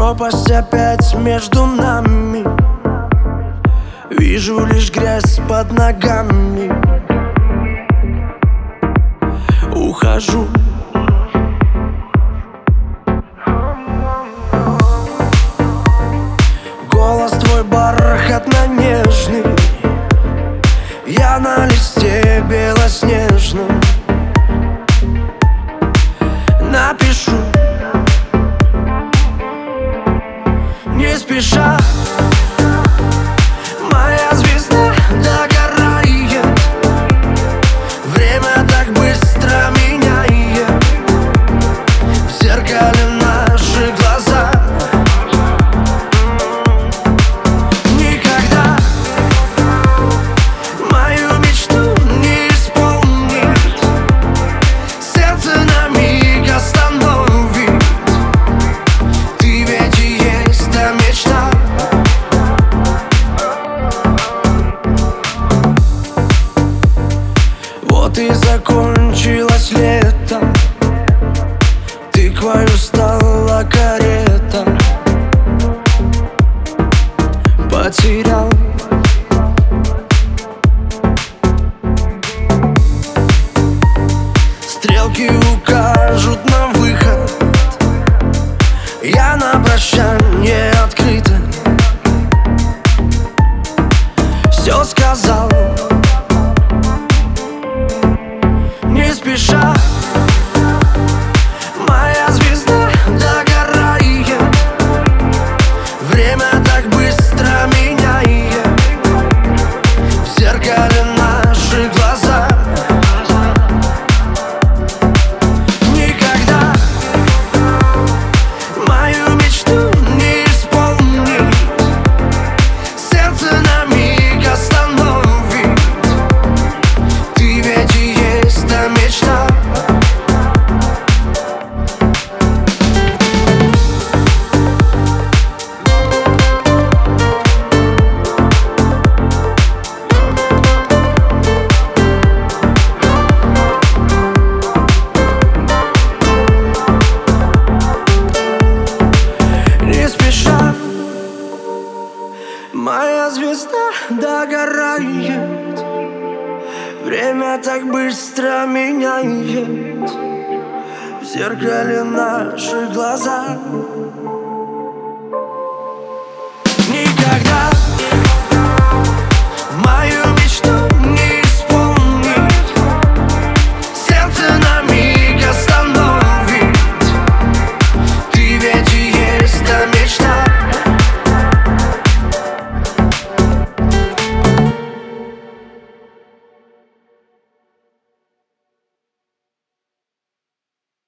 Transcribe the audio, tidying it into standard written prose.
Пропасть опять между нами. Вижу лишь грязь под ногами. Ухожу. Голос твой бархатно-нежный, я на листе белоснежном напишу, не спеша. Моя звезда догорает, время так быстро меняет. В зеркале наши глаза. Никогда мою мечту не исполнит, сердце на миг остановит. Ты ведь и есть та мечта. Вот и закончилось лето, тыквою стала карета. Потерял. Стрелки укажут на выход, я на прощание открыто все сказал, не спеша. Моя звезда догорает, время так быстро меняет. В зеркале наши глаза. Никогда мою мечту не исполнит, сердце на миг остановит. Ты ведь и есть та мечта. Не спеша, моя звезда догорает, время так быстро меняет. В зеркале наши глаза.